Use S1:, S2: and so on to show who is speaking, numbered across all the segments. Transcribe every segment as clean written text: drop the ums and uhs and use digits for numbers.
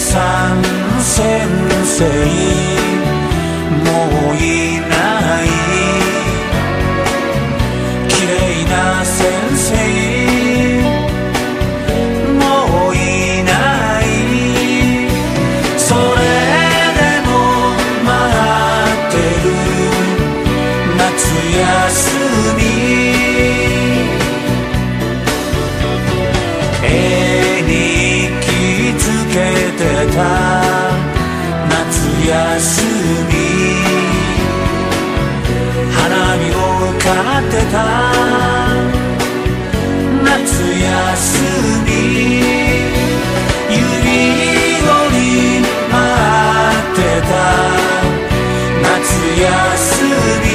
S1: さん先生もういない、綺麗な先生もういない、それでも待ってる夏休み、絵に気づけてた夏休み、花見を買ってた夏休み、指折り待ってた夏休み、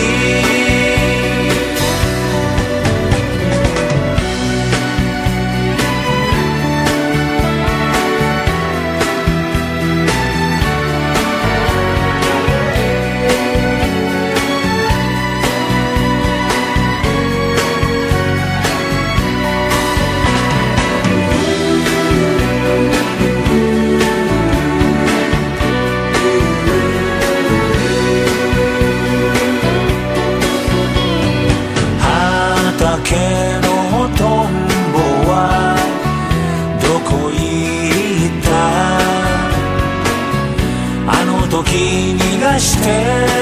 S1: 畑のトンボはどこ行った、あの時逃がして